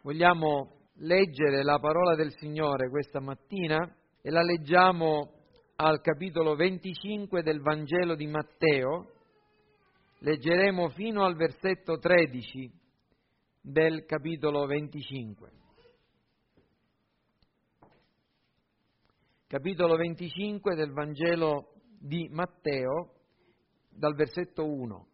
Vogliamo leggere la parola del Signore questa mattina e la leggiamo al capitolo 25 del Vangelo di Matteo. Leggeremo fino al versetto 13 del capitolo 25. Capitolo 25 del Vangelo di Matteo, dal versetto 1.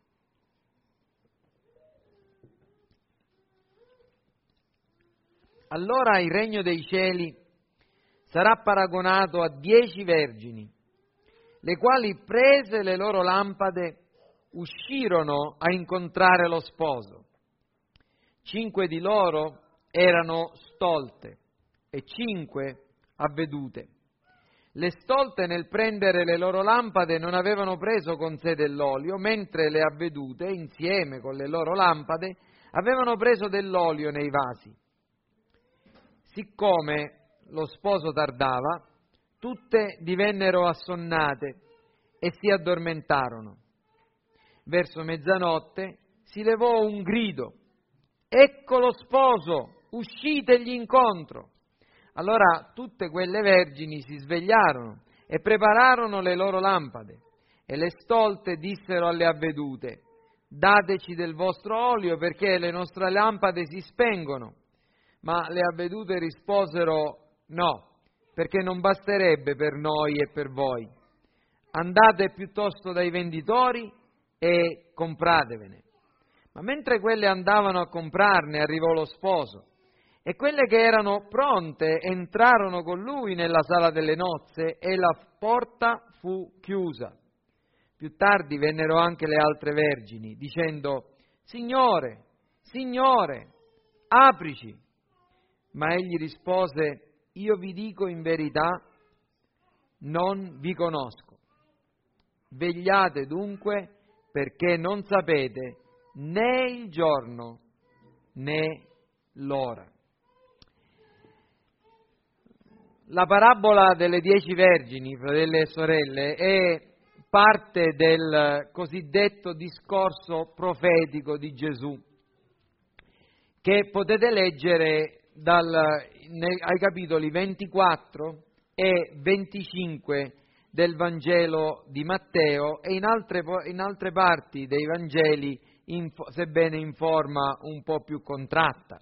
Allora il regno dei cieli sarà paragonato a 10 vergini, le quali, prese le loro lampade, uscirono a incontrare lo sposo. 5 di loro erano stolte e 5 avvedute. Le stolte, nel prendere le loro lampade, non avevano preso con sé dell'olio, mentre le avvedute, insieme con le loro lampade, avevano preso dell'olio nei vasi. Siccome lo sposo tardava, tutte divennero assonnate e si addormentarono. Verso mezzanotte si levò un grido: «Ecco lo sposo, uscitegli incontro!» Allora tutte quelle vergini si svegliarono e prepararono le loro lampade. E le stolte dissero alle avvedute: «Dateci del vostro olio, perché le nostre lampade si spengono». Ma le avvedute risposero: «No, perché non basterebbe per noi e per voi. Andate piuttosto dai venditori e compratevene». Ma mentre quelle andavano a comprarne, arrivò lo sposo, e quelle che erano pronte entrarono con lui nella sala delle nozze e la porta fu chiusa. Più tardi vennero anche le altre vergini, dicendo: «Signore, Signore, aprici». Ma egli rispose: «Io vi dico in verità, non vi conosco. Vegliate dunque, perché non sapete né il giorno né l'ora». La parabola delle 10 vergini, fratelli e sorelle, è parte del cosiddetto discorso profetico di Gesù, che potete leggere ai capitoli 24 e 25 del Vangelo di Matteo e in altre parti dei Vangeli, sebbene in forma un po' più contratta.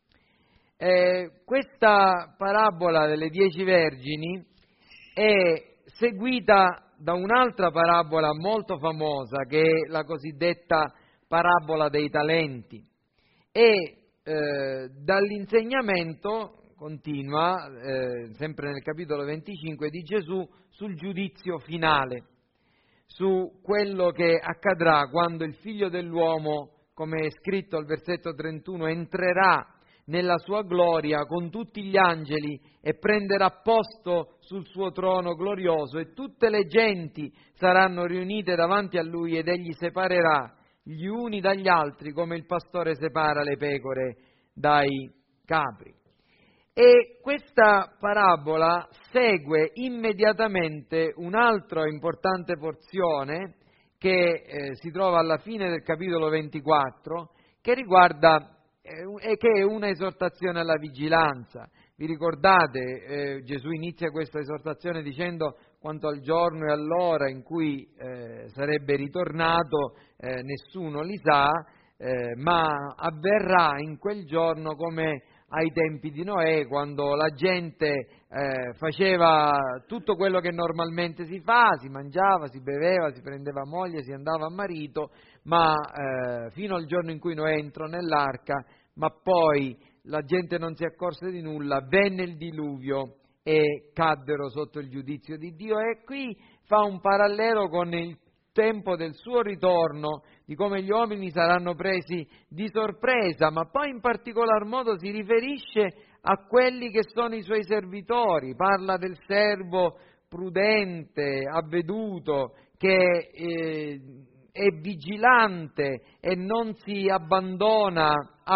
Questa parabola delle 10 vergini è seguita da un'altra parabola molto famosa, che è la cosiddetta parabola dei talenti, e dall'insegnamento continua, sempre nel capitolo 25 di Gesù, sul giudizio finale, su quello che accadrà quando il Figlio dell'uomo, come è scritto al versetto 31, entrerà nella sua gloria con tutti gli angeli e prenderà posto sul suo trono glorioso, e tutte le genti saranno riunite davanti a lui ed egli separerà gli uni dagli altri come il pastore separa le pecore dai capri. E questa parabola segue immediatamente un'altra importante porzione che si trova alla fine del capitolo 24, che riguarda e che è una esortazione alla vigilanza. Vi ricordate, Gesù inizia questa esortazione dicendo: «Quanto al giorno e all'ora in cui sarebbe ritornato, nessuno li sa, ma avverrà in quel giorno come ai tempi di Noè, quando la gente faceva tutto quello che normalmente si fa, si mangiava, si beveva, si prendeva moglie, si andava a marito, ma fino al giorno in cui Noè entrò nell'arca, ma poi la gente non si accorse di nulla, venne il diluvio e caddero sotto il giudizio di Dio». E qui fa un parallelo con il tempo del suo ritorno, di come gli uomini saranno presi di sorpresa, ma poi in particolar modo si riferisce a quelli che sono i suoi servitori. Parla del servo prudente, avveduto, che è vigilante e non si abbandona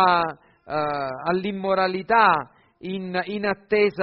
all'immoralità in attesa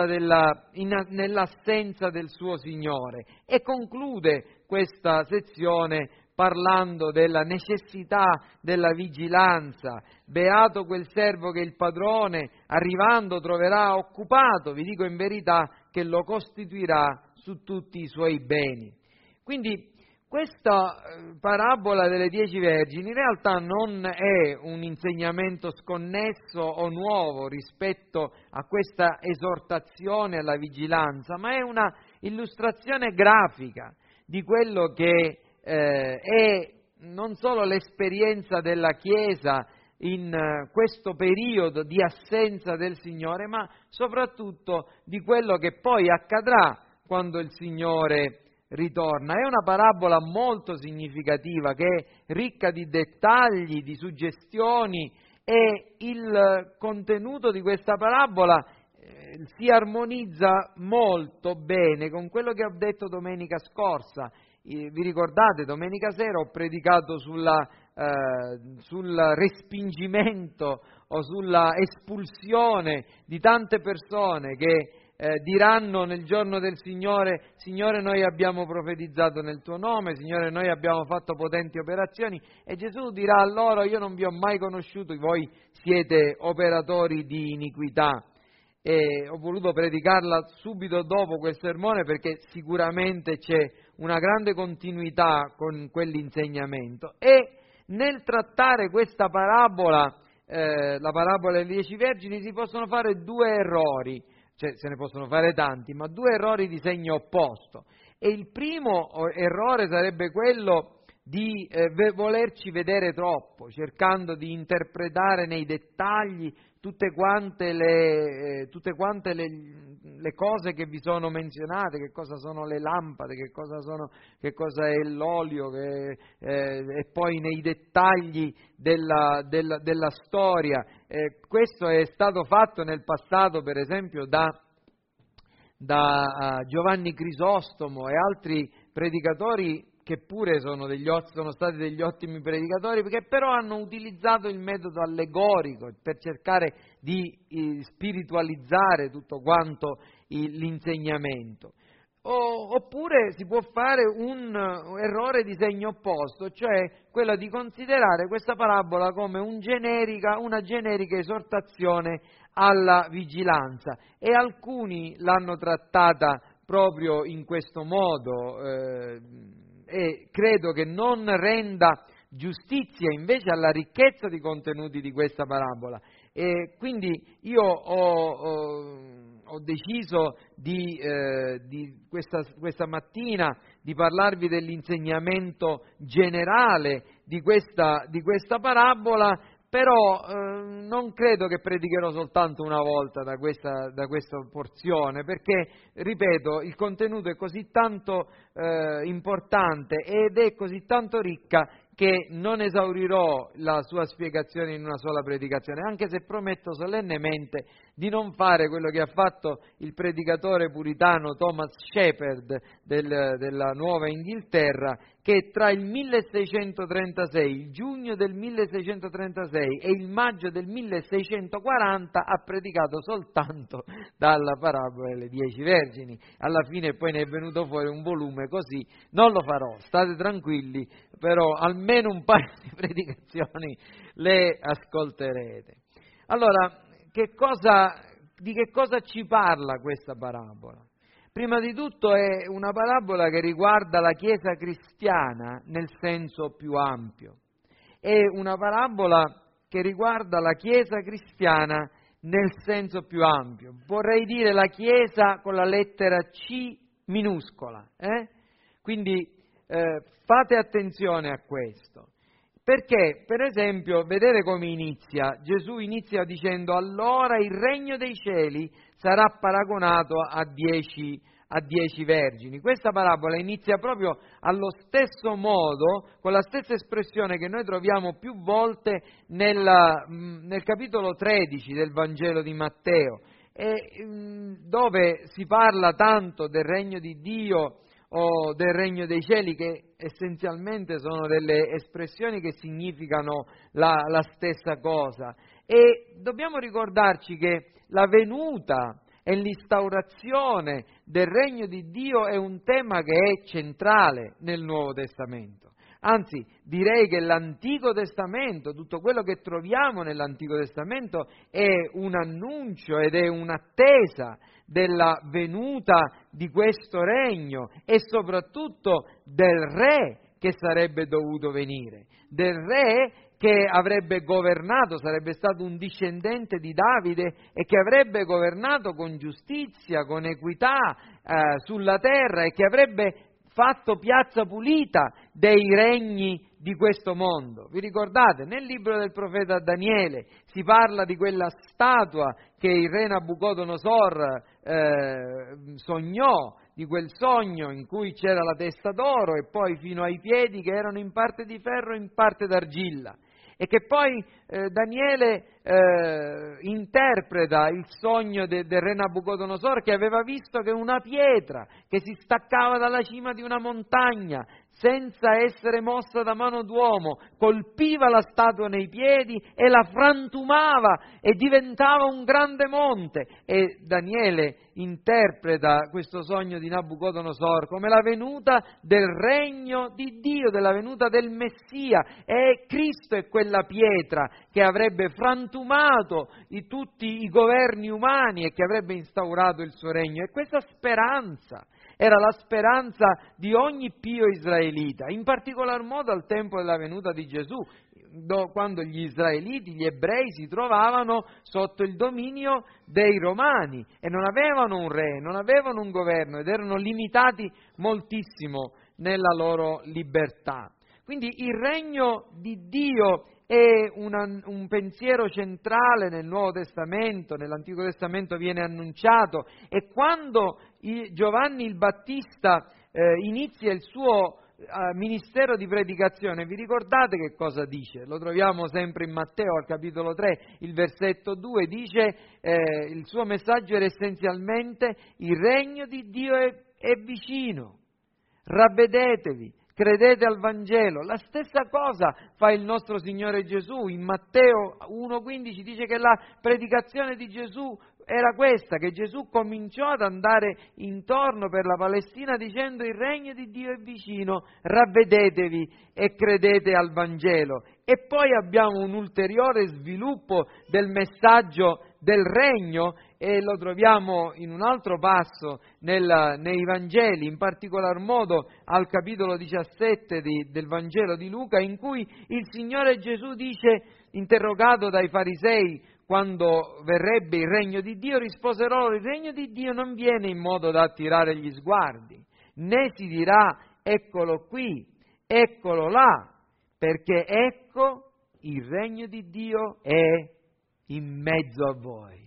nell'assenza del suo Signore. E conclude questa sezione parlando della necessità della vigilanza. Beato quel servo che il padrone, arrivando, troverà occupato, vi dico in verità che lo costituirà su tutti i suoi beni. Quindi questa parabola delle 10 vergini in realtà non è un insegnamento sconnesso o nuovo rispetto a questa esortazione alla vigilanza, ma è una illustrazione grafica di quello che è non solo l'esperienza della Chiesa in questo periodo di assenza del Signore, ma soprattutto di quello che poi accadrà quando il Signore ritorna. È una parabola molto significativa, che è ricca di dettagli, di suggestioni, e il contenuto di questa parabola si armonizza molto bene con quello che ho detto domenica scorsa. Vi ricordate, domenica sera ho predicato sul respingimento o sulla espulsione di tante persone che diranno nel giorno del Signore: Signore, noi abbiamo profetizzato nel tuo nome, Signore, noi abbiamo fatto potenti operazioni, e Gesù dirà a loro: io non vi ho mai conosciuto, voi siete operatori di iniquità. E ho voluto predicarla subito dopo quel sermone perché sicuramente c'è una grande continuità con quell'insegnamento. E nel trattare questa parabola, la parabola delle 10 vergini, si possono fare due errori. Cioè, se ne possono fare tanti, ma due errori di segno opposto. E il primo errore sarebbe quello di volerci vedere troppo, cercando di interpretare nei dettagli tutte quante le cose che vi sono menzionate, che cosa sono le lampade, che cosa è l'olio, e poi nei dettagli della storia. Questo è stato fatto nel passato, per esempio, da Giovanni Crisostomo e altri predicatori che pure sono stati degli ottimi predicatori, perché però hanno utilizzato il metodo allegorico per cercare di spiritualizzare tutto quanto l'insegnamento. Oppure si può fare un errore di segno opposto, cioè quello di considerare questa parabola come una generica esortazione alla vigilanza, e alcuni l'hanno trattata proprio in questo modo, e credo che non renda giustizia invece alla ricchezza di contenuti di questa parabola. E quindi io ho deciso questa mattina di parlarvi dell'insegnamento generale di questa parabola, però non credo che predicherò soltanto una volta da questa porzione, perché, ripeto, il contenuto è così tanto importante ed è così tanto ricca che non esaurirò la sua spiegazione in una sola predicazione, anche se prometto solennemente di non fare quello che ha fatto il predicatore puritano Thomas Shepard della Nuova Inghilterra, che tra il 1636, il giugno del 1636 e il maggio del 1640 ha predicato soltanto dalla parabola delle 10 vergini. Alla fine poi ne è venuto fuori un volume così. Non lo farò, state tranquilli, però almeno un paio di predicazioni le ascolterete. Allora, di che cosa ci parla questa parabola? Prima di tutto è una parabola che riguarda la Chiesa cristiana nel senso più ampio. È una parabola che riguarda la Chiesa cristiana nel senso più ampio. Vorrei dire la Chiesa con la lettera C minuscola. Quindi fate attenzione a questo. Perché, per esempio, vedete come inizia? Gesù inizia dicendo: allora il regno dei cieli sarà paragonato a 10 vergini. Questa parabola inizia proprio allo stesso modo, con la stessa espressione che noi troviamo più volte nel capitolo 13 del Vangelo di Matteo, dove si parla tanto del regno di Dio o del regno dei cieli, che essenzialmente sono delle espressioni che significano la stessa cosa. E dobbiamo ricordarci che la venuta e l'instaurazione del regno di Dio è un tema che è centrale nel Nuovo Testamento. Anzi, direi che l'Antico Testamento, tutto quello che troviamo nell'Antico Testamento è un annuncio ed è un'attesa della venuta di questo regno e soprattutto del re che sarebbe dovuto venire, del re che avrebbe governato, sarebbe stato un discendente di Davide e che avrebbe governato con giustizia, con equità sulla terra e che avrebbe fatto piazza pulita dei regni di questo mondo. Vi ricordate? Nel libro del profeta Daniele si parla di quella statua che il re Nabucodonosor sognò, di quel sogno in cui c'era la testa d'oro e poi fino ai piedi che erano in parte di ferro e in parte d'argilla. E che poi Daniele interpreta il sogno del re Nabucodonosor, che aveva visto che una pietra che si staccava dalla cima di una montagna senza essere mossa da mano d'uomo colpiva la statua nei piedi e la frantumava e diventava un grande monte. E Daniele interpreta questo sogno di Nabucodonosor come la venuta del regno di Dio, della venuta del Messia, e Cristo è quella pietra che avrebbe frantumato tutti i governi umani e che avrebbe instaurato il suo regno. E questa speranza era la speranza di ogni pio israelita, in particolar modo al tempo della venuta di Gesù, quando gli israeliti, gli ebrei, si trovavano sotto il dominio dei romani e non avevano un re, non avevano un governo ed erano limitati moltissimo nella loro libertà. Quindi il regno di Dio è un pensiero centrale nel Nuovo Testamento, nell'Antico Testamento viene annunciato, e quando Giovanni il Battista inizia il suo ministero di predicazione, vi ricordate che cosa dice? Lo troviamo sempre in Matteo al capitolo 3, il versetto 2, dice il suo messaggio era essenzialmente: il regno di Dio è vicino, ravvedetevi, credete al Vangelo. La stessa cosa fa il nostro Signore Gesù. In Matteo 1,15 dice che la predicazione di Gesù era questa, che Gesù cominciò ad andare intorno per la Palestina dicendo: il regno di Dio è vicino, ravvedetevi e credete al Vangelo. E poi abbiamo un ulteriore sviluppo del messaggio del regno, e lo troviamo in un altro passo nei Vangeli, in particolar modo al capitolo 17 del Vangelo di Luca, in cui il Signore Gesù dice, interrogato dai farisei quando verrebbe il regno di Dio, rispose loro: il regno di Dio non viene in modo da attirare gli sguardi, né si dirà eccolo qui, eccolo là, perché ecco il regno di Dio è in mezzo a voi.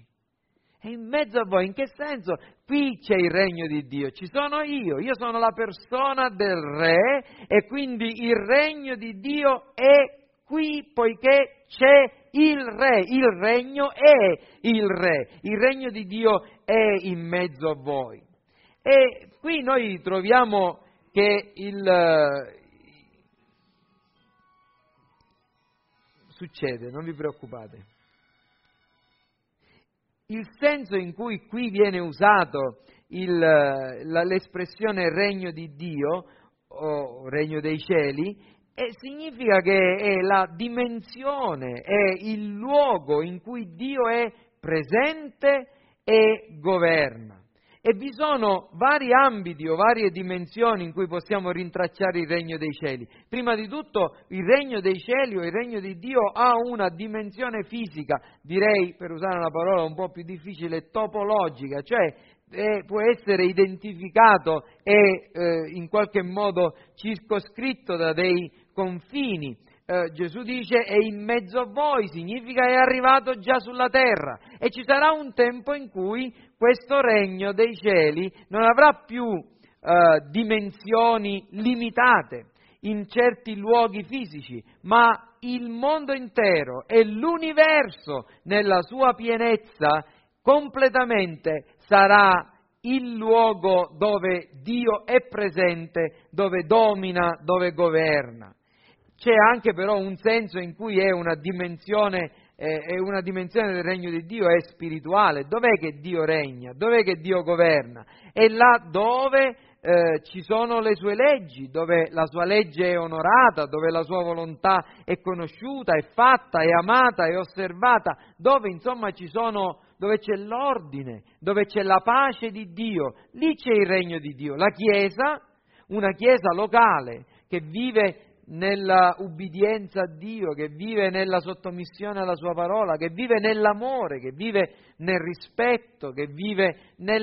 È in mezzo a voi, in che senso? Qui c'è il regno di Dio, ci sono io sono la persona del re e quindi il regno di Dio è qui poiché c'è il re, il regno è il re, il regno di Dio è in mezzo a voi. E qui noi troviamo che succede, non vi preoccupate. Il senso in cui qui viene usato l'espressione regno di Dio o regno dei cieli significa che è la dimensione, è il luogo in cui Dio è presente e governa. E vi sono vari ambiti o varie dimensioni in cui possiamo rintracciare il regno dei cieli. Prima di tutto il regno dei cieli o il regno di Dio ha una dimensione fisica, direi, per usare una parola un po' più difficile, topologica, cioè può essere identificato e in qualche modo circoscritto da dei confini. Gesù dice è in mezzo a voi, significa è arrivato già sulla terra, e ci sarà un tempo in cui questo regno dei cieli non avrà più dimensioni limitate in certi luoghi fisici, ma il mondo intero e l'universo nella sua pienezza completamente sarà il luogo dove Dio è presente, dove domina, dove governa. C'è anche però un senso in cui è una dimensione del regno di Dio è spirituale. Dov'è che Dio regna? Dov'è che Dio governa? È là dove ci sono le sue leggi, dove la sua legge è onorata, dove la sua volontà è conosciuta, è fatta, è amata, è osservata, dove insomma dove c'è l'ordine, dove c'è la pace di Dio, lì c'è il regno di Dio. La Chiesa, una Chiesa locale che vive nella ubbidienza a Dio, che vive nella sottomissione alla Sua parola, che vive nell'amore, che vive nel rispetto, che vive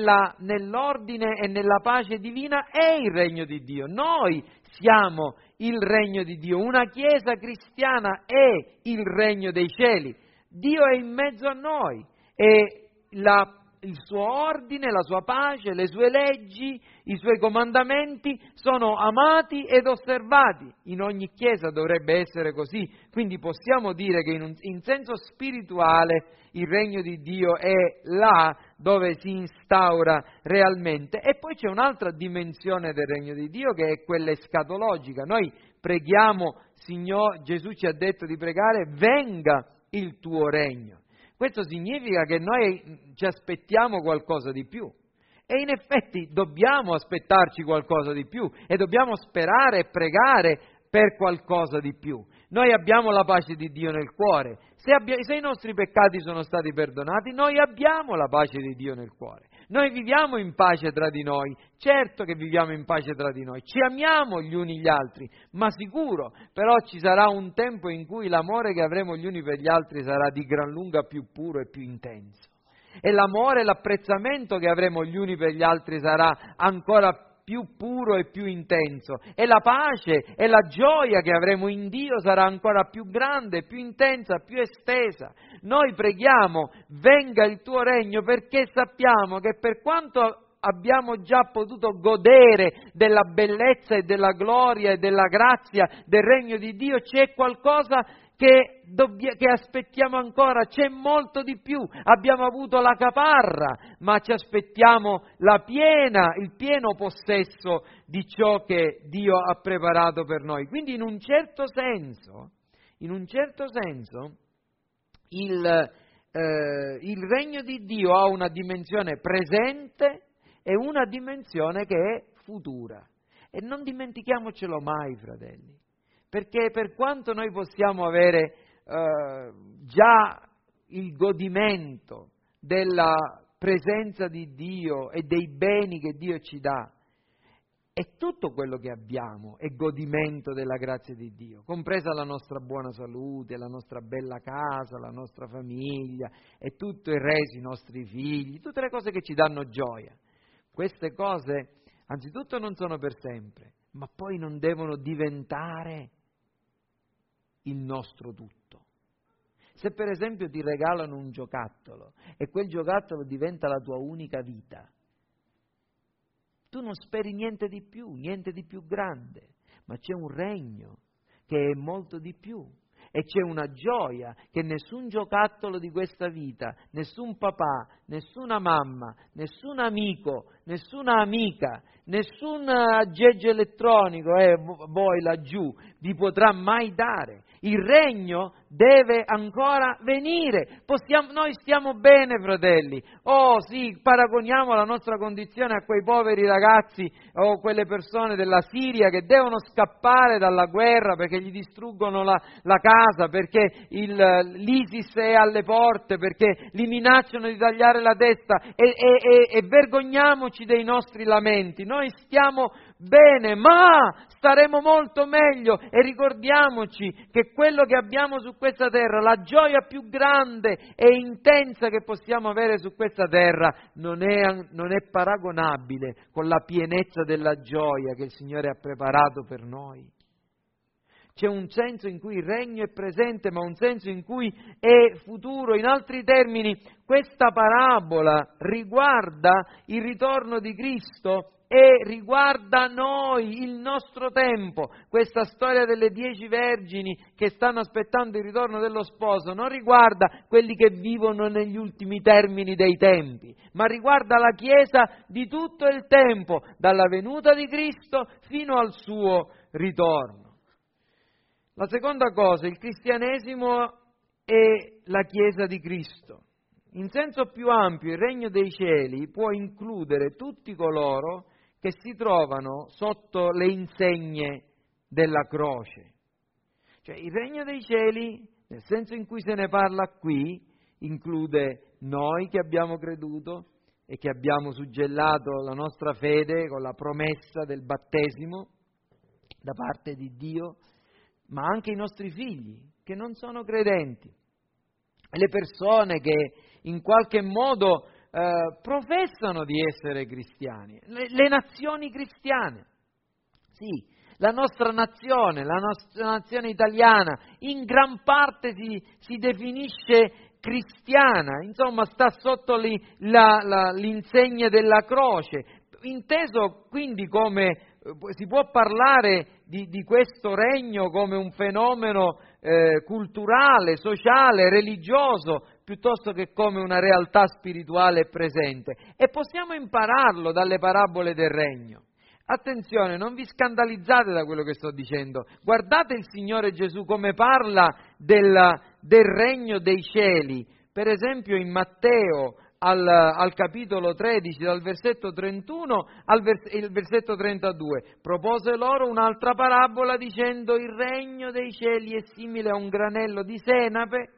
nell'ordine e nella pace divina, è il regno di Dio. Noi siamo il regno di Dio. Una Chiesa cristiana è il regno dei cieli. Dio è in mezzo a noi e il suo ordine, la sua pace, le sue leggi, i suoi comandamenti sono amati ed osservati. In ogni Chiesa dovrebbe essere così, quindi possiamo dire che in senso spirituale il regno di Dio è là dove si instaura realmente. E poi c'è un'altra dimensione del regno di Dio che è quella escatologica. Noi preghiamo, Signore, Gesù ci ha detto di pregare, venga il tuo regno. Questo significa che noi ci aspettiamo qualcosa di più e in effetti dobbiamo aspettarci qualcosa di più e dobbiamo sperare e pregare per qualcosa di più. Noi abbiamo la pace di Dio nel cuore, se i nostri peccati sono stati perdonati, noi abbiamo la pace di Dio nel cuore. Noi viviamo in pace tra di noi, certo che viviamo in pace tra di noi, ci amiamo gli uni gli altri, ma sicuro, però ci sarà un tempo in cui l'amore che avremo gli uni per gli altri sarà di gran lunga più puro e più intenso. E l'amore e l'apprezzamento che avremo gli uni per gli altri sarà ancora più puro e più intenso. E la pace e la gioia che avremo in Dio sarà ancora più grande, più intensa, più estesa. Noi preghiamo, venga il tuo regno, perché sappiamo che per quanto abbiamo già potuto godere della bellezza e della gloria e della grazia del regno di Dio, c'è qualcosa che aspettiamo ancora, c'è molto di più. Abbiamo avuto la caparra, ma ci aspettiamo il pieno possesso di ciò che Dio ha preparato per noi. Quindi in un certo senso il regno di Dio ha una dimensione presente e una dimensione che è futura. E non dimentichiamocelo mai, fratelli. Perché per quanto noi possiamo avere già il godimento della presenza di Dio e dei beni che Dio ci dà, è tutto quello che abbiamo è godimento della grazia di Dio, compresa la nostra buona salute, la nostra bella casa, la nostra famiglia e tutto il resto, i nostri figli, tutte le cose che ci danno gioia. Queste cose anzitutto non sono per sempre, ma poi non devono diventare il nostro tutto. Se per esempio ti regalano un giocattolo e quel giocattolo diventa la tua unica vita, tu non speri niente di più grande, ma c'è un regno che è molto di più e c'è una gioia che nessun giocattolo di questa vita, nessun papà, nessuna mamma, nessun amico, nessuna amica, nessun aggeggio elettronico, voi laggiù, vi potrà mai dare. Il regno deve ancora venire. Noi stiamo bene, fratelli. Oh sì, paragoniamo la nostra condizione a quei poveri ragazzi o quelle persone della Siria che devono scappare dalla guerra perché gli distruggono la casa, perché l'ISIS è alle porte, perché li minacciano di tagliare la testa e vergogniamoci dei nostri lamenti. Noi stiamo bene, ma staremo molto meglio e ricordiamoci che quello che abbiamo su questa terra, la gioia più grande e intensa che possiamo avere su questa terra, non è paragonabile con la pienezza della gioia che il Signore ha preparato per noi. C'è un senso in cui il regno è presente, ma un senso in cui è futuro. In altri termini, questa parabola riguarda il ritorno di Cristo e riguarda noi, il nostro tempo. Questa storia delle 10 vergini che stanno aspettando il ritorno dello sposo non riguarda quelli che vivono negli ultimi termini dei tempi, ma riguarda la Chiesa di tutto il tempo, dalla venuta di Cristo fino al suo ritorno. La seconda cosa, il cristianesimo è la Chiesa di Cristo. In senso più ampio, il regno dei cieli può includere tutti coloro che si trovano sotto le insegne della croce. Cioè il regno dei cieli, nel senso in cui se ne parla qui, include noi che abbiamo creduto e che abbiamo suggellato la nostra fede con la promessa del battesimo da parte di Dio, ma anche i nostri figli che non sono credenti, le persone che in qualche modo professano di essere cristiani, le nazioni cristiane. Sì, la nostra nazione italiana, in gran parte si definisce cristiana, insomma sta sotto l'insegna della croce, inteso quindi come si può parlare di questo regno come un fenomeno culturale, sociale, religioso, piuttosto che come una realtà spirituale presente. E possiamo impararlo dalle parabole del regno. Attenzione, non vi scandalizzate da quello che sto dicendo. Guardate il Signore Gesù come parla del regno dei cieli. Per esempio in Matteo al capitolo 13, dal versetto 31 al versetto 32, propose loro un'altra parabola dicendo: il regno dei cieli è simile a un granello di senape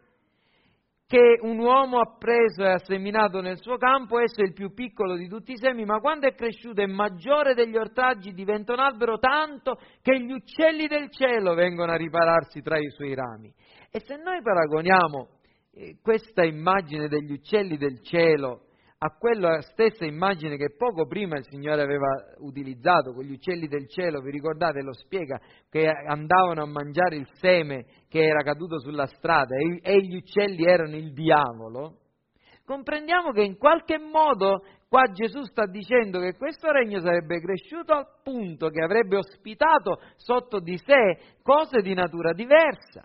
che un uomo ha preso e ha seminato nel suo campo. Esso è il più piccolo di tutti i semi, ma quando è cresciuto è maggiore degli ortaggi, diventa un albero tanto che gli uccelli del cielo vengono a ripararsi tra i suoi rami. E se noi paragoniamo questa immagine degli uccelli del cielo a quella stessa immagine che poco prima il Signore aveva utilizzato con gli uccelli del cielo, vi ricordate, lo spiega, che andavano a mangiare il seme che era caduto sulla strada e gli uccelli erano il diavolo, comprendiamo che in qualche modo qua Gesù sta dicendo che questo regno sarebbe cresciuto al punto che avrebbe ospitato sotto di sé cose di natura diversa.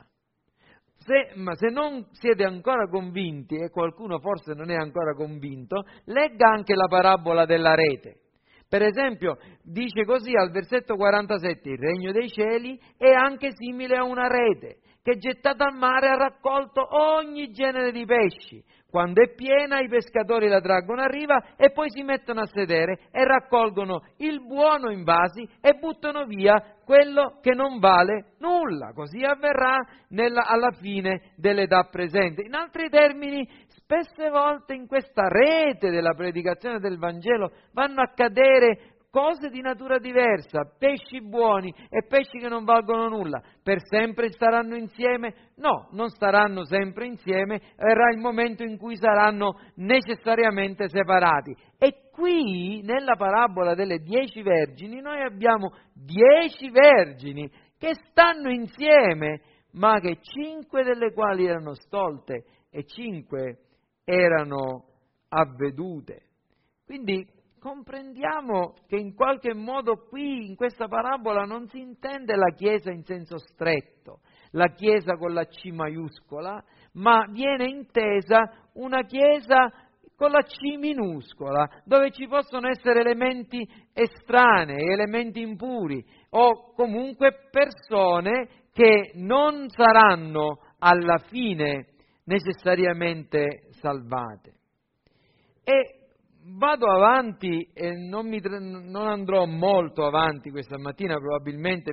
Ma se non siete ancora convinti, e qualcuno forse non è ancora convinto, legga anche la parabola della rete. Per esempio, dice così al versetto 47, il regno dei cieli è anche simile a una rete che gettata al mare ha raccolto ogni genere di pesci. Quando è piena i pescatori la traggono a riva e poi si mettono a sedere e raccolgono il buono in vasi e buttano via quello che non vale nulla. Così avverrà alla fine dell'età presente. In altri termini, spesse volte in questa rete della predicazione del Vangelo vanno a cadere cose di natura diversa, pesci buoni e pesci che non valgono nulla. Per sempre staranno insieme? No, non staranno sempre insieme, verrà il momento in cui saranno necessariamente separati. E qui, nella parabola delle 10 vergini, noi abbiamo 10 vergini che stanno insieme, ma che 5 delle quali erano stolte e 5 erano avvedute. Quindi comprendiamo che in qualche modo qui, in questa parabola, non si intende la Chiesa in senso stretto, la Chiesa con la C maiuscola, ma viene intesa una Chiesa con la C minuscola, dove ci possono essere elementi estranei, elementi impuri, o comunque persone che non saranno alla fine necessariamente salvate. E vado avanti e non andrò molto avanti questa mattina, probabilmente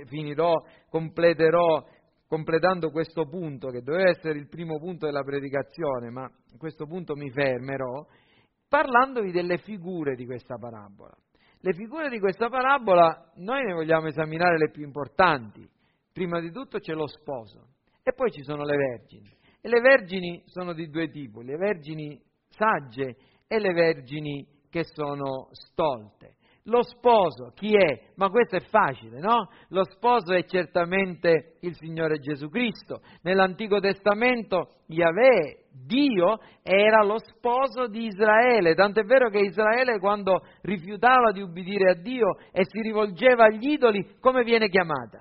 completando questo punto, che doveva essere il primo punto della predicazione, ma a questo punto mi fermerò, parlandovi delle figure di questa parabola. Le figure di questa parabola noi ne vogliamo esaminare le più importanti. Prima di tutto c'è lo sposo e poi ci sono le vergini. E le vergini sono di due tipi, le vergini sagge e le vergini che sono stolte. Lo sposo chi è? Ma questo è facile, no? Lo sposo è certamente il Signore Gesù Cristo. Nell'Antico Testamento Yahweh, Dio, era lo sposo di Israele, tant'è vero che Israele, quando rifiutava di ubbidire a Dio e si rivolgeva agli idoli, come viene chiamata?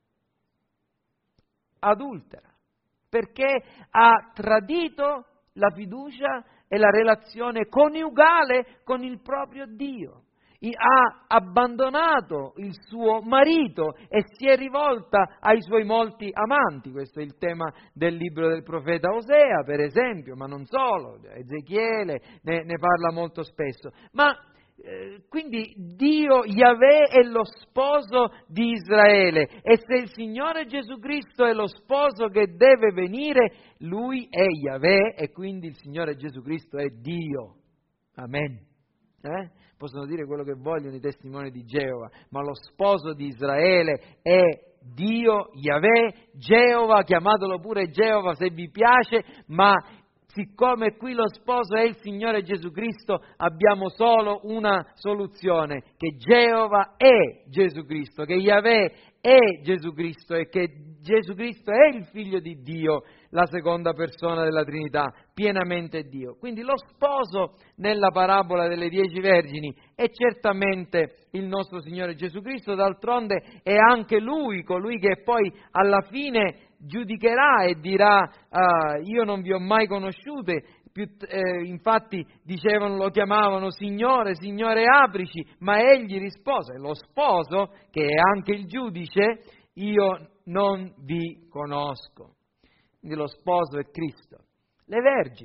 Adultera, perché ha tradito la fiducia e la relazione coniugale con il proprio Dio. Ha abbandonato il suo marito e si è rivolta ai suoi molti amanti. Questo è il tema del libro del profeta Osea, per esempio, ma non solo, Ezechiele ne parla molto spesso. Ma quindi Dio, Yahweh, è lo sposo di Israele, e se il Signore Gesù Cristo è lo sposo che deve venire, Lui è Yahweh e quindi il Signore Gesù Cristo è Dio. Amen. Possono dire quello che vogliono i testimoni di Geova, ma lo sposo di Israele è Dio, Yahweh, Geova, chiamatelo pure Geova se vi piace, ma siccome qui lo sposo è il Signore Gesù Cristo, abbiamo solo una soluzione, che Geova è Gesù Cristo, che Yahweh è Gesù Cristo e che Gesù Cristo è il Figlio di Dio, la seconda persona della Trinità, pienamente Dio. Quindi lo sposo nella parabola delle 10 vergini è certamente il nostro Signore Gesù Cristo, d'altronde è anche Lui, colui che poi alla fine giudicherà e dirà io non vi ho mai conosciute, infatti dicevano, lo chiamavano Signore, Signore aprici, ma egli rispose, lo sposo che è anche il giudice, io non vi conosco. Quindi lo sposo è Cristo. Le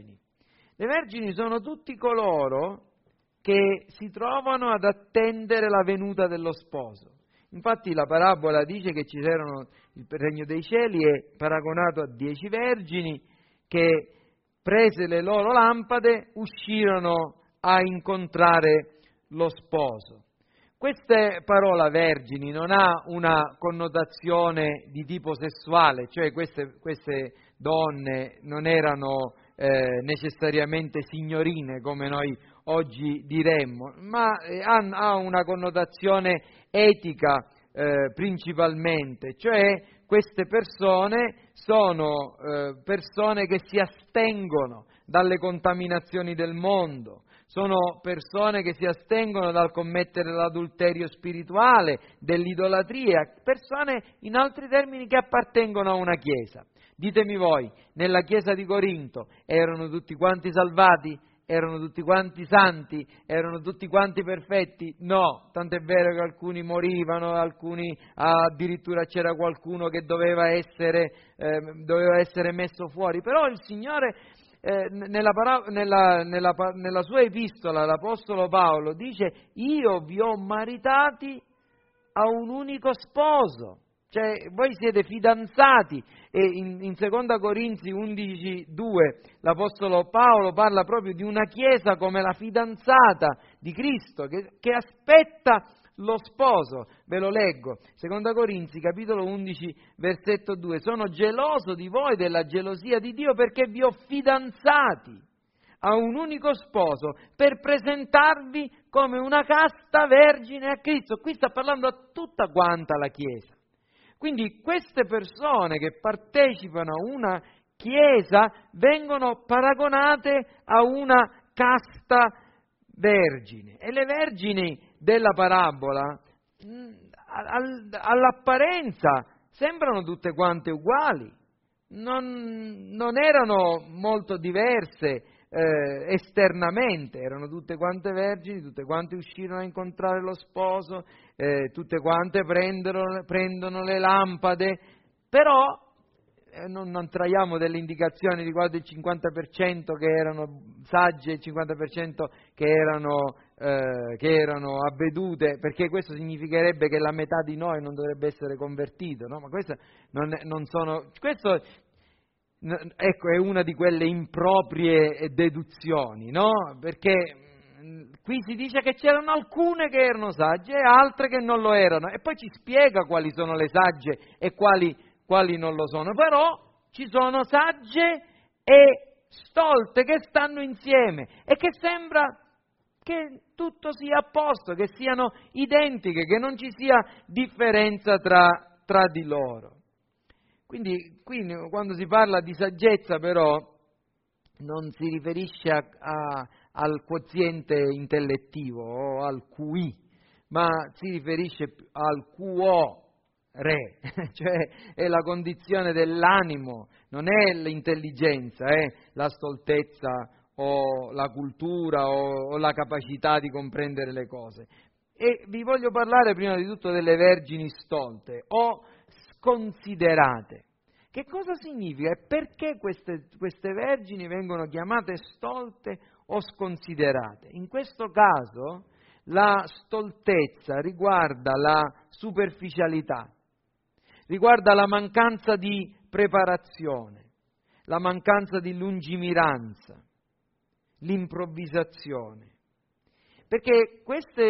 vergini sono tutti coloro che si trovano ad attendere la venuta dello sposo. Infatti la parabola dice che ci erano, il regno dei cieli è paragonato a 10 vergini che, prese le loro lampade, uscirono a incontrare lo sposo. Questa parola vergini non ha una connotazione di tipo sessuale, cioè queste donne non erano necessariamente signorine come noi oggi diremmo, ma ha una connotazione etica principalmente, cioè queste persone sono persone che si astengono dalle contaminazioni del mondo, sono persone che si astengono dal commettere l'adulterio spirituale, dell'idolatria, persone, in altri termini, che appartengono a una chiesa. Ditemi voi, nella chiesa di Corinto erano tutti quanti salvati? Erano tutti quanti santi? Erano tutti quanti perfetti? No, tant'è vero che alcuni morivano, alcuni addirittura c'era qualcuno che doveva essere messo fuori, però il Signore nella sua epistola l'Apostolo Paolo dice: io vi ho maritati a un unico sposo, cioè voi siete fidanzati, e in Seconda Corinzi 11:2 l'Apostolo Paolo parla proprio di una chiesa come la fidanzata di Cristo che aspetta lo sposo. Ve lo leggo, Seconda Corinzi capitolo 11 versetto 2: sono geloso di voi della gelosia di Dio, perché vi ho fidanzati a un unico sposo per presentarvi come una casta vergine a Cristo. Qui sta parlando a tutta quanta la Chiesa. Quindi queste persone che partecipano a una Chiesa vengono paragonate a una casta vergine, e le vergini della parabola all'apparenza sembrano tutte quante uguali, non erano molto diverse esternamente, erano tutte quante vergini, tutte quante uscirono a incontrare lo sposo, tutte quante prendono le lampade, però non traiamo delle indicazioni riguardo il 50% che erano sagge e il 50% che erano avvedute, perché questo significherebbe che la metà di noi non dovrebbe essere convertito, no? Ma questo ecco, è una di quelle improprie deduzioni, no? Perché qui si dice che c'erano alcune che erano sagge e altre che non lo erano, e poi ci spiega quali sono le sagge e quali non lo sono, però ci sono sagge e stolte che stanno insieme e che sembra che tutto sia a posto, che siano identiche, che non ci sia differenza tra di loro. Quindi quando si parla di saggezza però non si riferisce al quoziente intellettivo o al QI, ma si riferisce al QO-re, cioè è la condizione dell'animo, non è l'intelligenza, è la stoltezza o la cultura o la capacità di comprendere le cose. E vi voglio parlare prima di tutto delle vergini stolte o sconsiderate. Che cosa significa e perché queste vergini vengono chiamate stolte o sconsiderate? In questo caso la stoltezza, riguarda la superficialità, riguarda la mancanza di preparazione, la mancanza di lungimiranza, l'improvvisazione. Perché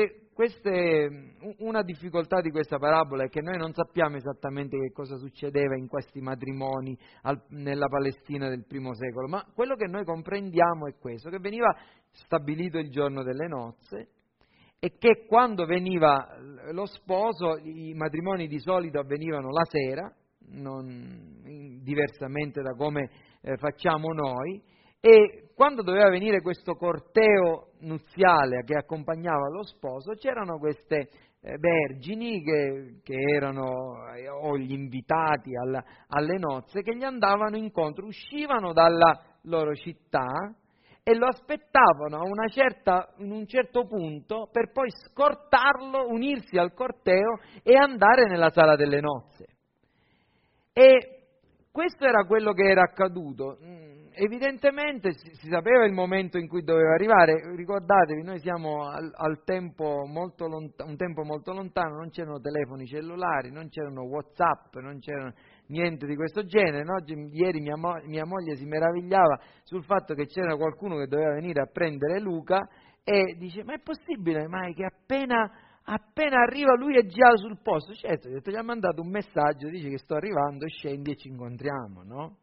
una difficoltà di questa parabola è che noi non sappiamo esattamente che cosa succedeva in questi matrimoni nella Palestina del primo secolo, ma quello che noi comprendiamo è questo, che veniva stabilito il giorno delle nozze e che quando veniva lo sposo, i matrimoni di solito avvenivano la sera, diversamente da come facciamo noi, e quando doveva venire questo corteo nuziale che accompagnava lo sposo, c'erano queste vergini che erano o gli invitati alle nozze che gli andavano incontro, uscivano dalla loro città e lo aspettavano in un certo punto per poi scortarlo, unirsi al corteo e andare nella sala delle nozze. E questo era quello che era accaduto. Evidentemente si sapeva il momento in cui doveva arrivare. Ricordatevi, noi siamo al tempo molto un tempo molto lontano, non c'erano telefoni cellulari, non c'erano WhatsApp, non c'era niente di questo genere. No? Ieri mia moglie si meravigliava sul fatto che c'era qualcuno che doveva venire a prendere Luca e dice: ma è possibile mai che appena arriva lui è già sul posto? Certo, gli ha mandato un messaggio, dice che sto arrivando, scendi e ci incontriamo, no?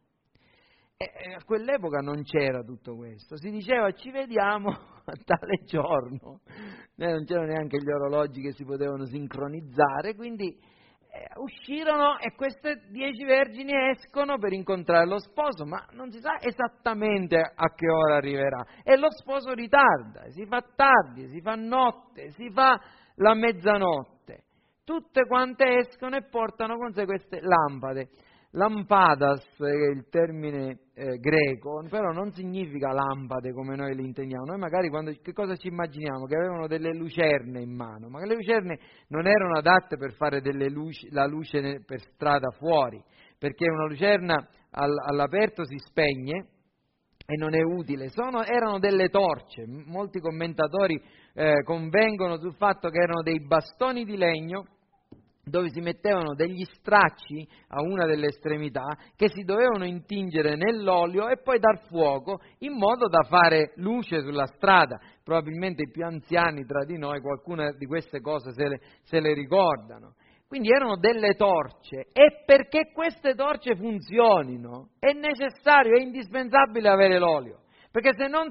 E a quell'epoca non c'era tutto questo, si diceva ci vediamo a tale giorno, non c'erano neanche gli orologi che si potevano sincronizzare, quindi uscirono e queste 10 vergini escono per incontrare lo sposo, ma non si sa esattamente a che ora arriverà e lo sposo ritarda, si fa tardi, si fa notte, si fa la mezzanotte, tutte quante escono e portano con sé queste lampade. Lampadas è il termine greco, però non significa lampade come noi le intendiamo. Noi magari che cosa ci immaginiamo? Che avevano delle lucerne in mano, ma le lucerne non erano adatte per fare la luce per strada fuori, perché una lucerna all'aperto si spegne e non è utile, erano delle torce. Molti commentatori convengono sul fatto che erano dei bastoni di legno dove si mettevano degli stracci a una delle estremità che si dovevano intingere nell'olio e poi dar fuoco in modo da fare luce sulla strada. Probabilmente i più anziani tra di noi qualcuna di queste cose se le ricordano. Quindi erano delle torce e perché queste torce funzionino è necessario, è indispensabile avere l'olio. Perché se non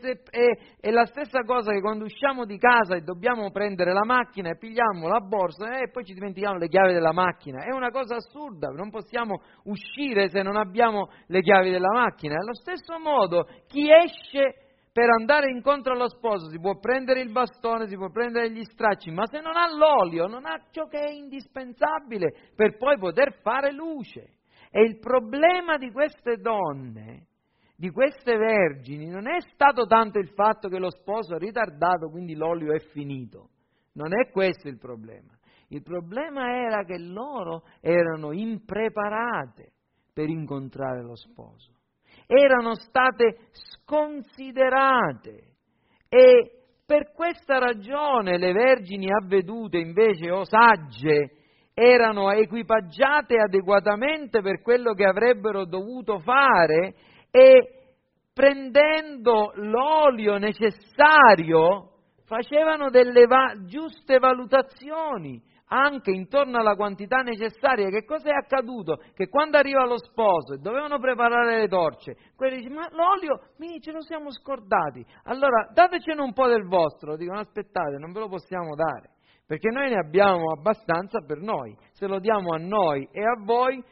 è la stessa cosa che quando usciamo di casa e dobbiamo prendere la macchina e pigliamo la borsa e poi ci dimentichiamo le chiavi della macchina. È una cosa assurda, non possiamo uscire se non abbiamo le chiavi della macchina. Allo stesso modo chi esce per andare incontro allo sposo si può prendere il bastone, si può prendere gli stracci, ma se non ha l'olio, non ha ciò che è indispensabile per poi poter fare luce. E il problema di queste donne, di queste vergini, non è stato tanto il fatto che lo sposo ha ritardato, quindi l'olio è finito. Non è questo il problema. Il problema era che loro erano impreparate per incontrare lo sposo. Erano state sconsiderate e per questa ragione le vergini avvedute invece o sagge erano equipaggiate adeguatamente per quello che avrebbero dovuto fare e prendendo l'olio necessario facevano delle giuste valutazioni anche intorno alla quantità necessaria. Che cosa è accaduto? Che quando arriva lo sposo e dovevano preparare le torce, quelli dicono: ma l'olio, ce lo siamo scordati, allora datecene un po' del vostro. Dicono: aspettate, non ve lo possiamo dare, perché noi ne abbiamo abbastanza per noi, se lo diamo a noi e a voi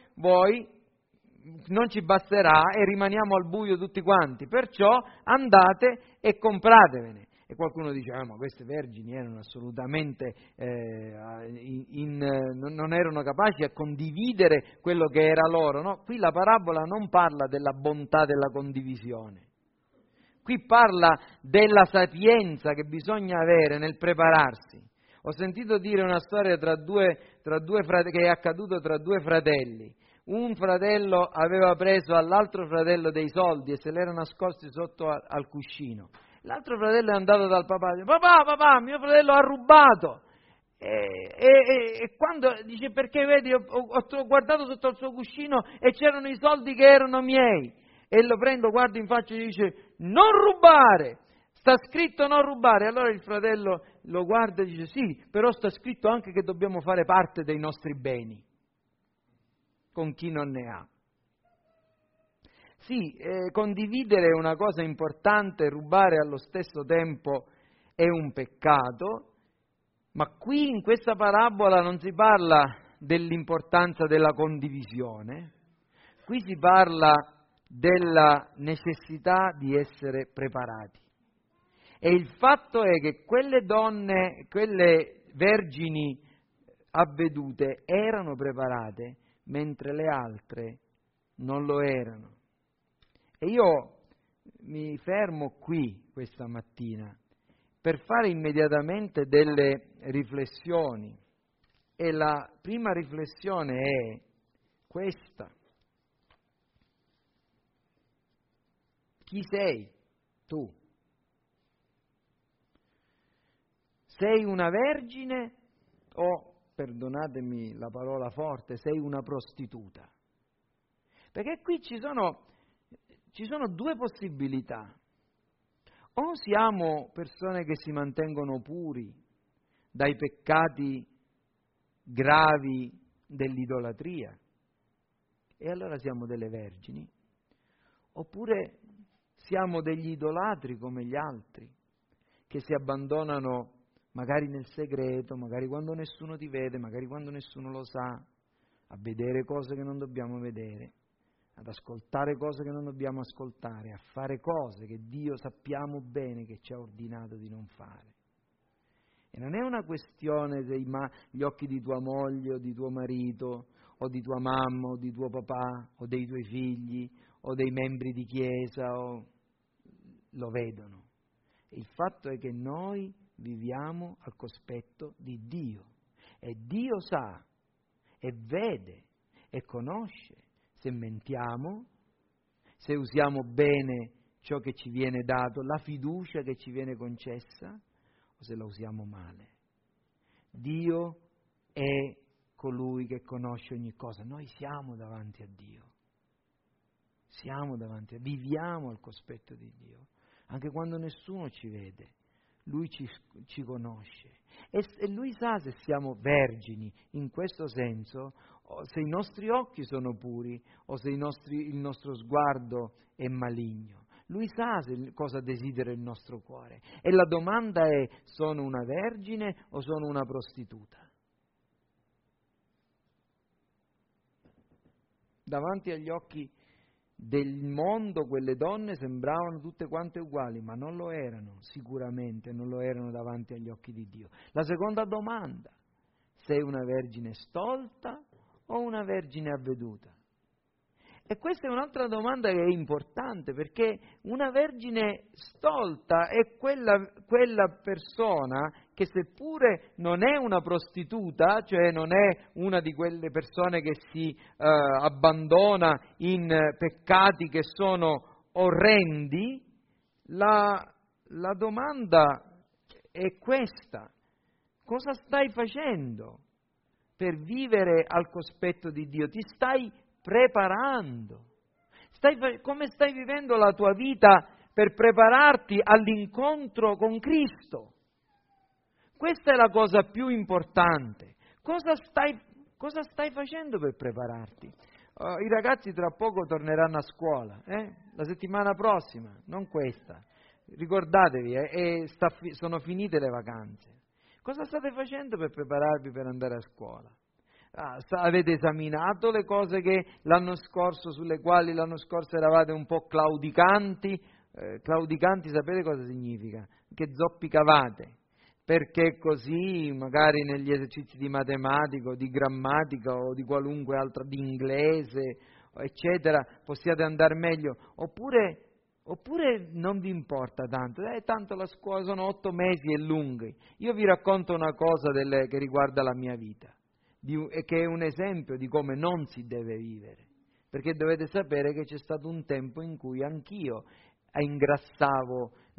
non ci basterà e rimaniamo al buio tutti quanti, perciò andate e compratevene. E qualcuno dice: ma queste vergini erano assolutamente non erano capaci a condividere quello che era loro. No? Qui la parabola non parla della bontà della condivisione, qui parla della sapienza che bisogna avere nel prepararsi. Ho sentito dire una storia che è accaduto tra due fratelli. Un fratello aveva preso all'altro fratello dei soldi e se li era nascosti sotto al cuscino. L'altro fratello è andato dal papà, dice, papà, mio fratello ha rubato. E quando dice, perché vedi, ho guardato sotto il suo cuscino e c'erano i soldi che erano miei. E lo prendo, guardo in faccia e dice, non rubare! Sta scritto non rubare. Allora il fratello lo guarda e dice, sì, però sta scritto anche che dobbiamo fare parte dei nostri beni con chi non ne ha. Sì, condividere è una cosa importante, rubare allo stesso tempo è un peccato, ma qui in questa parabola non si parla dell'importanza della condivisione, qui si parla della necessità di essere preparati. E il fatto è che quelle donne, quelle vergini avvedute erano preparate, mentre le altre non lo erano. E io mi fermo qui questa mattina per fare immediatamente delle riflessioni. E la prima riflessione è questa. Chi sei tu? Sei una vergine o, perdonatemi la parola forte, sei una prostituta? Perché qui ci sono due possibilità. O siamo persone che si mantengono puri dai peccati gravi dell'idolatria, e allora siamo delle vergini, oppure siamo degli idolatri come gli altri, che si abbandonano magari nel segreto, magari quando nessuno ti vede, magari quando nessuno lo sa, a vedere cose che non dobbiamo vedere, ad ascoltare cose che non dobbiamo ascoltare, a fare cose che Dio sappiamo bene che ci ha ordinato di non fare. E non è una questione degli occhi di tua moglie o di tuo marito o di tua mamma o di tuo papà o dei tuoi figli o dei membri di chiesa, lo vedono. Il fatto è che noi viviamo al cospetto di Dio e Dio sa e vede e conosce se mentiamo, se usiamo bene ciò che ci viene dato, la fiducia che ci viene concessa, o se la usiamo male. Dio è colui che conosce ogni cosa. Noi siamo davanti a Dio. Viviamo al cospetto di Dio. Anche quando nessuno ci vede, Lui ci conosce. E Lui sa se siamo vergini, in questo senso, se i nostri occhi sono puri o se il nostro sguardo è maligno. Lui sa cosa desidera il nostro cuore. E la domanda è: sono una vergine o sono una prostituta? Davanti agli occhi del mondo quelle donne sembravano tutte quante uguali, ma non lo erano, sicuramente non lo erano davanti agli occhi di Dio. La seconda domanda: sei una vergine stolta o una vergine avveduta? E questa è un'altra domanda che è importante, perché una vergine stolta è quella persona che, seppure non è una prostituta, cioè non è una di quelle persone che si abbandona in peccati che sono orrendi, la domanda è questa: cosa stai facendo per vivere al cospetto di Dio? Ti stai preparando? Come stai vivendo la tua vita per prepararti all'incontro con Cristo? Questa è la cosa più importante. Cosa stai facendo per prepararti? I ragazzi tra poco torneranno a scuola, la settimana prossima, non questa. Ricordatevi, sono finite le vacanze. Cosa state facendo per prepararvi per andare a scuola? Avete esaminato le cose sulle quali l'anno scorso eravate un po' claudicanti? Claudicanti sapete cosa significa? Che zoppicavate, perché così magari negli esercizi di matematica o di grammatica o di qualunque altra, di inglese, eccetera, possiate andare meglio, oppure non vi importa tanto, tanto la scuola sono 8 mesi e lunghi. Io vi racconto una cosa che riguarda la mia vita, che è un esempio di come non si deve vivere, perché dovete sapere che c'è stato un tempo in cui anch'io ingrassavo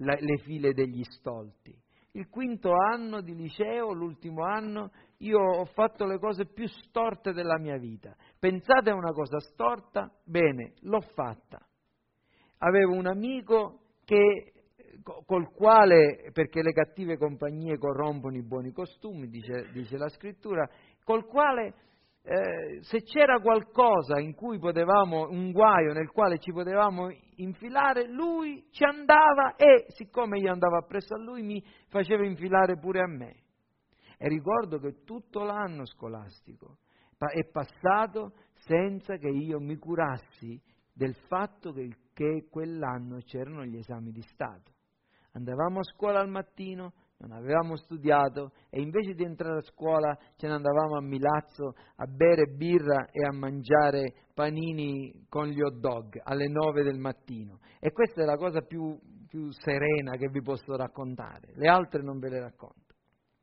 le file degli stolti. Il quinto anno di liceo, l'ultimo anno, io ho fatto le cose più storte della mia vita. Pensate a una cosa storta? Bene, l'ho fatta. Avevo un amico col quale, perché le cattive compagnie corrompono i buoni costumi, dice la scrittura, col quale se c'era qualcosa in cui un guaio nel quale ci potevamo infilare, lui ci andava e, siccome io andavo appresso a lui, mi faceva infilare pure a me. E ricordo che tutto l'anno scolastico è passato senza che io mi curassi del fatto che quell'anno c'erano gli esami di Stato. Andavamo a scuola al mattino, non avevamo studiato e invece di entrare a scuola ce ne andavamo a Milazzo a bere birra e a mangiare panini con gli hot dog alle 9 del mattino. E questa è la cosa più serena che vi posso raccontare, le altre non ve le racconto.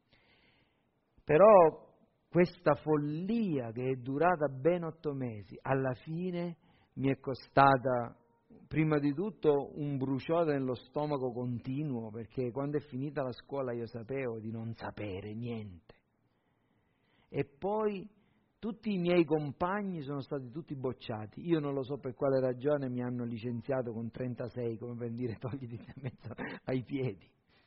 Però questa follia che è durata ben 8 mesi, alla fine mi è costata prima di tutto un bruciore nello stomaco continuo, perché quando è finita la scuola io sapevo di non sapere niente. E poi tutti i miei compagni sono stati tutti bocciati. Io non lo so per quale ragione mi hanno licenziato con 36, come per dire togliti in mezzo ai piedi.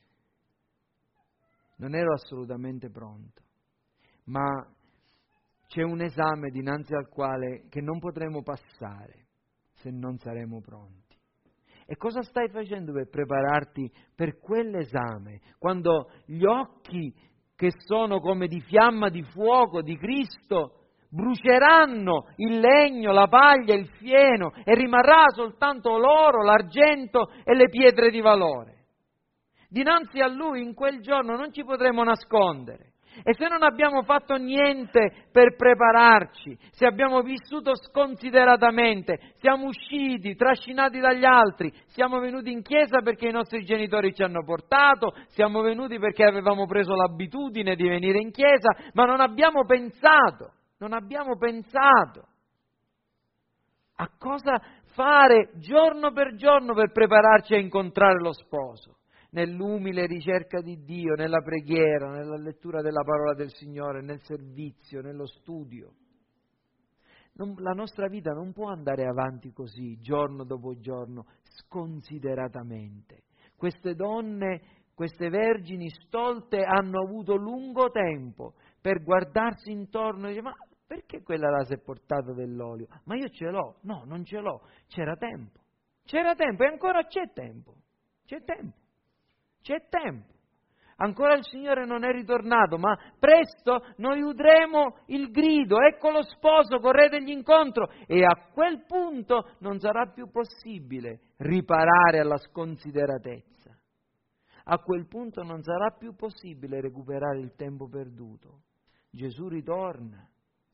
Non ero assolutamente pronto, ma c'è un esame dinanzi al quale che non potremo passare se non saremo pronti. E cosa stai facendo per prepararti per quell'esame, quando gli occhi che sono come di fiamma di fuoco di Cristo bruceranno il legno, la paglia, il fieno e rimarrà soltanto l'oro, l'argento e le pietre di valore? Dinanzi a Lui in quel giorno non ci potremo nascondere. E se non abbiamo fatto niente per prepararci, se abbiamo vissuto sconsideratamente, siamo usciti, trascinati dagli altri, siamo venuti in chiesa perché i nostri genitori ci hanno portato, siamo venuti perché avevamo preso l'abitudine di venire in chiesa, ma non abbiamo pensato a cosa fare giorno per giorno per prepararci a incontrare lo sposo. Nell'umile ricerca di Dio, nella preghiera, nella lettura della parola del Signore, nel servizio, nello studio. La nostra vita non può andare avanti così, giorno dopo giorno, sconsideratamente. Queste donne, queste vergini stolte hanno avuto lungo tempo per guardarsi intorno e dire: ma perché quella là si è portata dell'olio? Ma io ce l'ho. No, non ce l'ho. C'era tempo e ancora c'è tempo. C'è tempo. Ancora il Signore non è ritornato, ma presto noi udremo il grido: ecco lo sposo, corretegli incontro. E a quel punto non sarà più possibile riparare alla sconsideratezza. A quel punto non sarà più possibile recuperare il tempo perduto. Gesù ritorna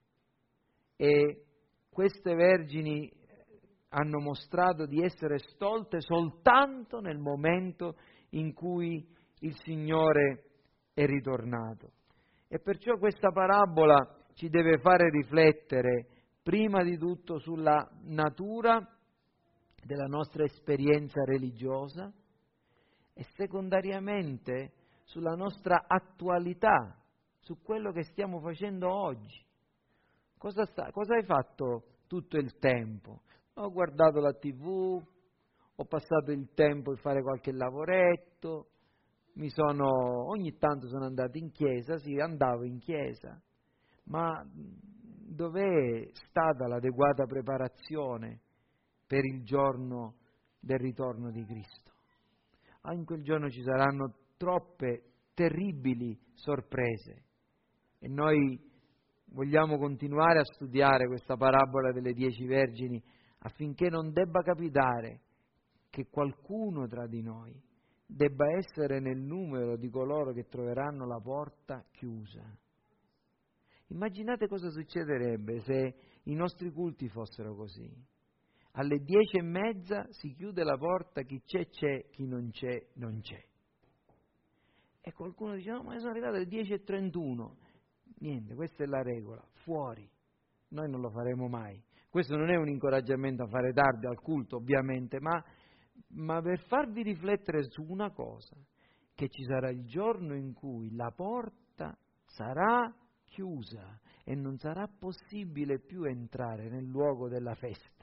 e queste vergini hanno mostrato di essere stolte soltanto nel momento in cui il Signore è ritornato. E perciò questa parabola ci deve fare riflettere prima di tutto sulla natura della nostra esperienza religiosa e secondariamente sulla nostra attualità, su quello che stiamo facendo oggi. Cosa hai fatto tutto il tempo? Ho guardato la TV, ho passato il tempo a fare qualche lavoretto, ogni tanto sono andato in chiesa, sì, andavo in chiesa, ma dov'è stata l'adeguata preparazione per il giorno del ritorno di Cristo? In quel giorno ci saranno troppe terribili sorprese e noi vogliamo continuare a studiare questa parabola delle 10 vergini affinché non debba capitare che qualcuno tra di noi debba essere nel numero di coloro che troveranno la porta chiusa. Immaginate cosa succederebbe se i nostri culti fossero così. Alle 10:30 si chiude la porta, chi c'è, chi non c'è, non c'è. E qualcuno dice: no, ma io sono arrivato alle 10:31. Niente, questa è la regola, fuori. Noi non lo faremo mai. Questo non è un incoraggiamento a fare tardi al culto, ovviamente, ma ma per farvi riflettere su una cosa, che ci sarà il giorno in cui la porta sarà chiusa e non sarà possibile più entrare nel luogo della festa.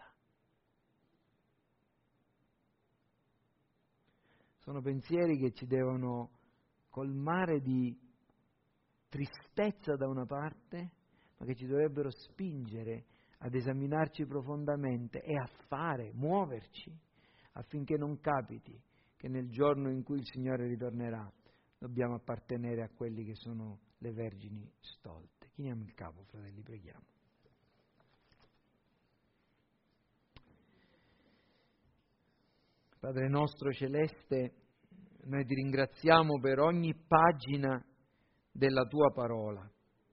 Sono pensieri che ci devono colmare di tristezza da una parte, ma che ci dovrebbero spingere ad esaminarci profondamente e a muoverci, affinché non capiti che nel giorno in cui il Signore ritornerà dobbiamo appartenere a quelli che sono le vergini stolte. Chiniamo il capo, fratelli, preghiamo. Padre nostro celeste, noi ti ringraziamo per ogni pagina della tua parola.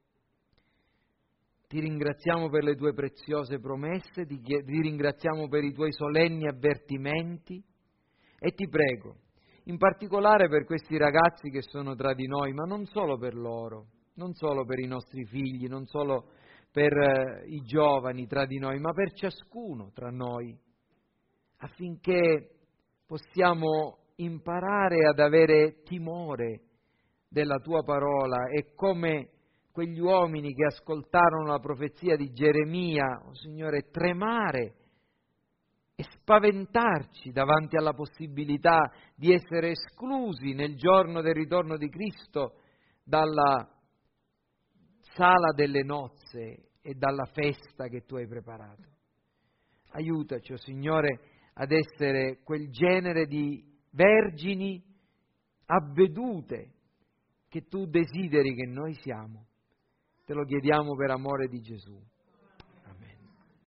Ti ringraziamo per le tue preziose promesse, ti ringraziamo per i tuoi solenni avvertimenti e ti prego, in particolare per questi ragazzi che sono tra di noi, ma non solo per loro, non solo per i nostri figli, non solo per i giovani tra di noi, ma per ciascuno tra noi, affinché possiamo imparare ad avere timore della tua parola e come quegli uomini che ascoltarono la profezia di Geremia, oh Signore, tremare e spaventarci davanti alla possibilità di essere esclusi nel giorno del ritorno di Cristo dalla sala delle nozze e dalla festa che tu hai preparato. Aiutaci, oh Signore, ad essere quel genere di vergini avvedute che tu desideri che noi siamo. Te lo chiediamo per amore di Gesù.